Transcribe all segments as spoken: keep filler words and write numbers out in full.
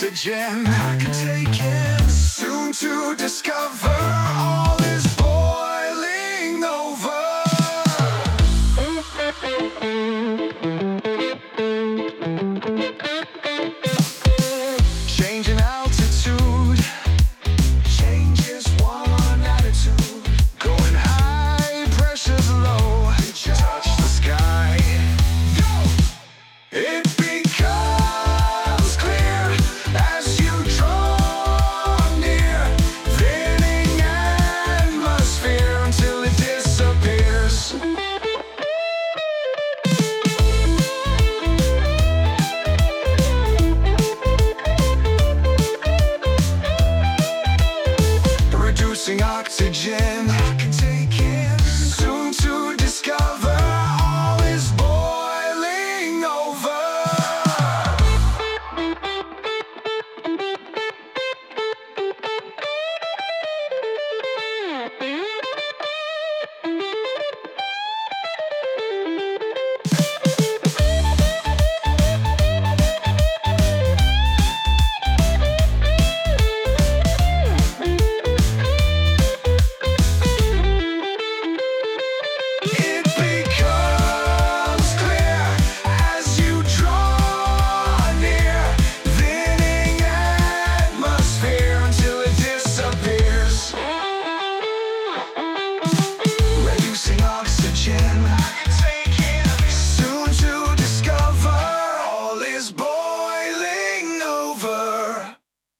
oxygen. I can take it. Soon to discover all is boiling over. Changing altitude changes one attitude. Going high, pressure's low. Touch the sky. It becomes clear as you draw near. Thinning atmosphere until it disappears. Reducing oxygen. I can take it. Soon to discover all is boiling over. It becomes clear as you draw near. Thinning atmosphere until it disappears. Reducing oxygen. Soon to discover all is boiling over.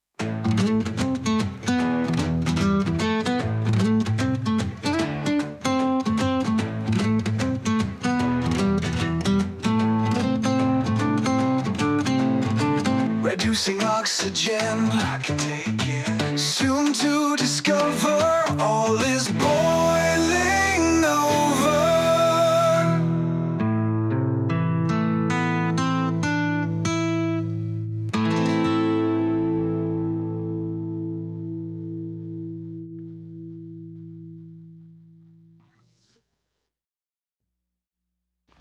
Reducing oxygen. I can take it. Soon to discover all is